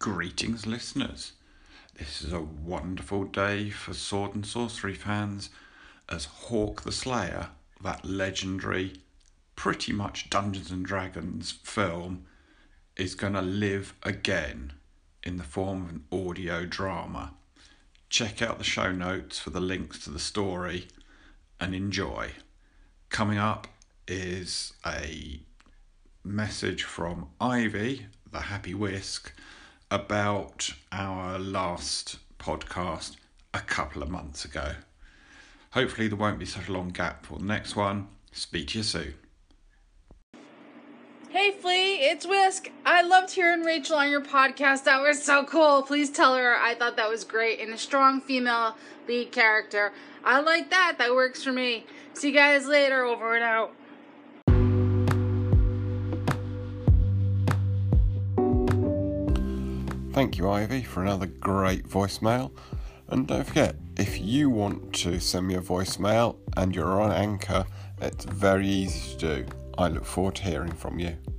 Greetings, listeners. This is a wonderful day for sword and sorcery fans as Hawk the Slayer, that legendary, pretty much Dungeons and Dragons film, is going to live again in the form of an audio drama. Check out the show notes for the links to the story and enjoy. Coming up is a message from Ivy, the Happy Whisk, about our last podcast a couple of months ago. Hopefully there won't be such a long gap for the next one. Speak to you soon. Hey Flea, it's Whisk. I loved hearing Rachel on your podcast. That was so cool. Please tell her I thought that was great. And a strong female lead character. I like that. That works for me. See you guys later. Over and out. Thank you, Ivy, for another great voicemail. And don't forget, if you want to send me a voicemail and you're on Anchor, it's very easy to do. I look forward to hearing from you.